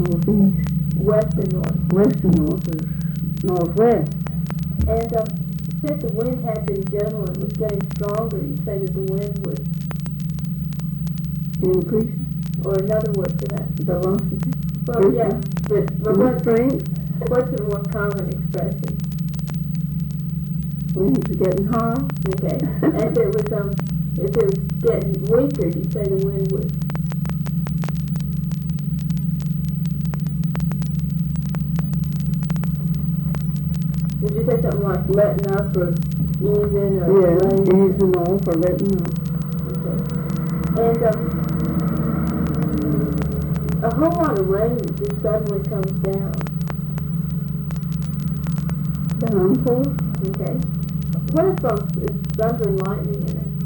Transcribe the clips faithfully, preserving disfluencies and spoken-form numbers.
Northeast. West and north. West and north is northwest. And um, since the wind had been gentle and was getting stronger, you'd say that the wind was, Increase or another word for that. velocity. Well, yeah, but, but what, Strength. what's a more common expression? Winds are getting high. Okay. And if it was um, if it was getting weaker, you'd say the wind was. Would you say something like letting up or easing or Yeah, laying? easing off or letting up. Okay. And um, a whole lot of rain just suddenly comes down. Downpour. Okay. What if um, it's thunder and lightning in it?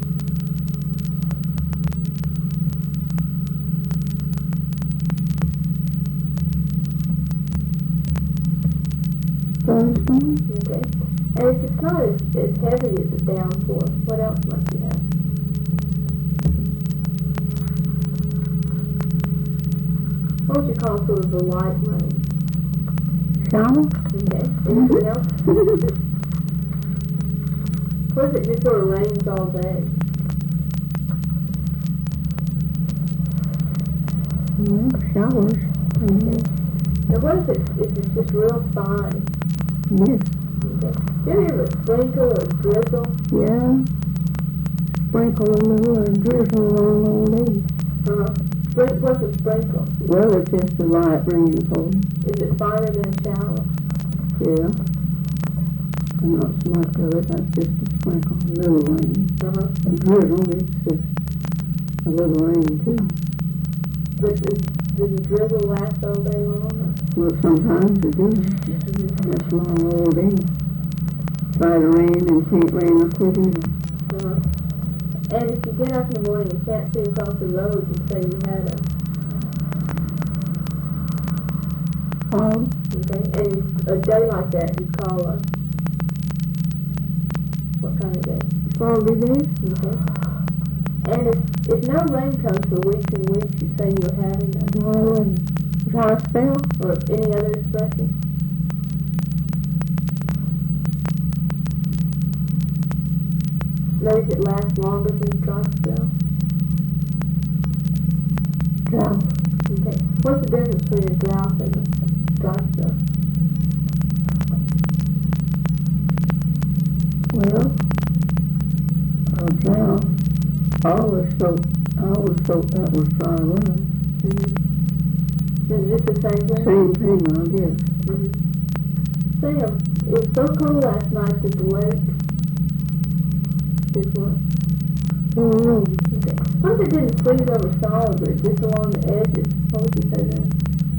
Thunderstorm. Okay. And if it's not as, as heavy as a downpour, what else might you have? What would you call sort of a light rain? Shower. Okay. Anything else? What if it just sort of rains all day? Yeah, showers. Okay. Now what if it's, if it's just real fine? Yes. Okay. Do you ever sprinkle or drizzle? Yeah. Sprinkle a little or drizzle along all day. Uh-huh. Sprink- what's a sprinkle? Well, it's just a light rainfall. Is it finer than a shower? Yeah. And not so much of it, that's just a sprinkle, a little rain. Uh-huh. A drizzle, it's just a little rain too. But does, does the drizzle last all day long? Well, sometimes it does. Mm-hmm. That's long all day. Try to rain and can't rain a quit either. Uh-huh. And if you get up in the morning and can't see across the road, you say you had a, Fog. okay, and you, a day like that you call a, what kind of day? Foggy day. Okay. And if, if no rain comes for weeks and weeks, you say you're having a, Dry, dry spell. or any other expression? Maybe it lasts longer than a dry spell. Drought. Okay. What's the difference between a drought and a dry spell? Well, a drought. I always thought, I always thought that was dry run. Mm-hmm. Is it the same thing? Same thing, I guess. Mm-hmm. Say, um, it was so cold last night that the lake is what? Oh, Okay. What if it didn't freeze over solid, but just along the edges? What would you say then?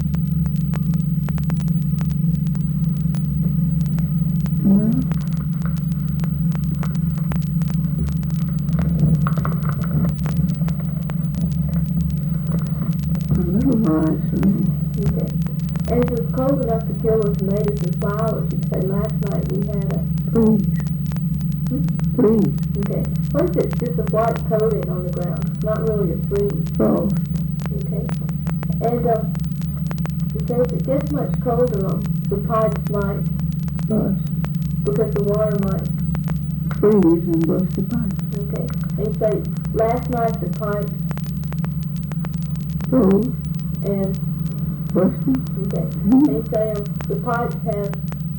well. A little rise for me. Okay. And if it was cold enough to kill the tomatoes and flowers, you'd say last night we had a... Freeze. Freeze. Okay. What if it's just a white coating on the ground? It's not really a freeze. Frost. Okay. And um, it says it gets much colder on the pipes might, Bust. because the water might. Freeze and bust the pipe. Okay. And you say last night the pipes Froze. and Busted. okay. Mhm. And you say um, the pipes have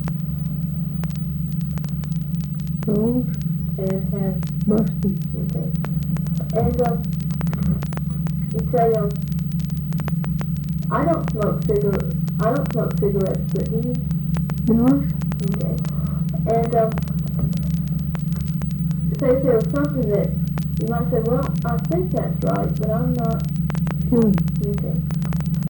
Froze. and have Busted. okay. And um, you say um, I don't smoke cigarettes. I don't smoke cigarettes, but do you? Yours? Okay. And um, say if there was something that you might say, well, I think that's right, but I'm not. Sure. Okay.